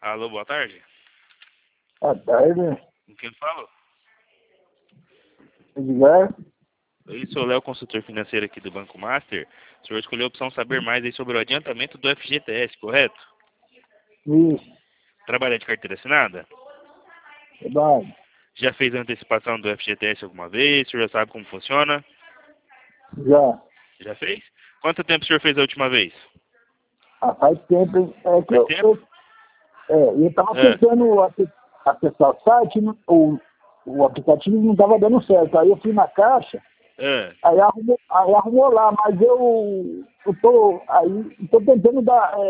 Alô, boa tarde. Boa tarde, Com quem fala? Edgar. Eu sou o Léo, consultor financeiro aqui do Banco Master. O senhor escolheu a opção saber mais aí sobre o adiantamento do FGTS, correto? Isso, Trabalha de carteira assinada? verdade. Já fez a antecipação do FGTS alguma vez? O senhor já sabe como funciona? Já. Já fez? Quanto tempo o senhor fez a última vez? Faz tempo, hein? É que Faz tempo? eu tava É. tentando acessar o site, né? O aplicativo não tava dando certo. Aí eu fui na caixa, É. aí arrumou lá, mas eu tô tentando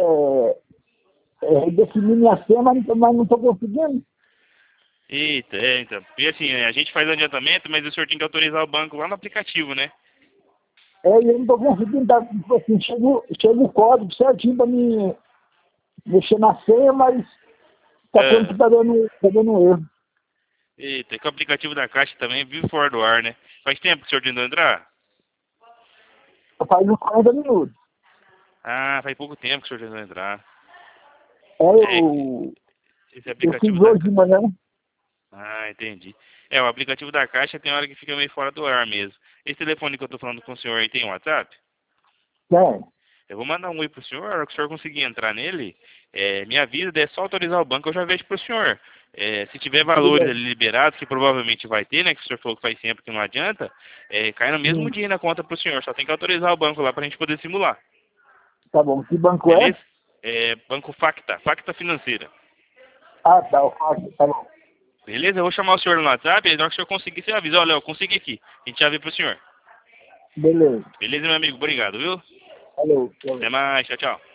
definir minha senha, mas não tô conseguindo. Eita, então. E assim, a gente faz adiantamento, mas o senhor tem que autorizar o banco lá no aplicativo, né? E eu não tô conseguindo, tipo assim, chega o código certinho pra me mexer na senha, mas tá falando É. que tá dando erro. Eita, é que o aplicativo da Caixa também vive fora do ar, né? Faz tempo que o senhor tentou entrar? Faz uns 40 minutos. Ah, faz pouco tempo que o senhor tentou entrar. É, É, esse eu fiz aplicativo da... hoje de manhã. Ah, entendi. É, o aplicativo da Caixa tem hora que fica meio fora do ar mesmo. Esse telefone que eu tô falando com o senhor aí tem WhatsApp? Tem. Eu vou mandar um oi pro senhor, a hora que o senhor conseguir entrar nele, me avisa, é só autorizar o banco, eu já vejo pro senhor. Se tiver Tudo valores bem. ali liberados, que provavelmente vai ter, né, que o senhor falou que faz tempo que não adianta, cai no mesmo Sim. dia na conta pro senhor, só tem que autorizar o banco lá pra gente poder simular. Tá bom. Que banco é? Beleza? Banco Facta, Facta Financeira. Ah, tá. Eu faço. Tá bom. Beleza? Eu vou chamar o senhor no WhatsApp, aí na hora que o senhor conseguir, você avisa. Olha, eu consegui aqui. A gente já vê pro senhor. Beleza. Beleza, meu amigo? Obrigado, viu? Valeu. Até mais. Tchau, tchau.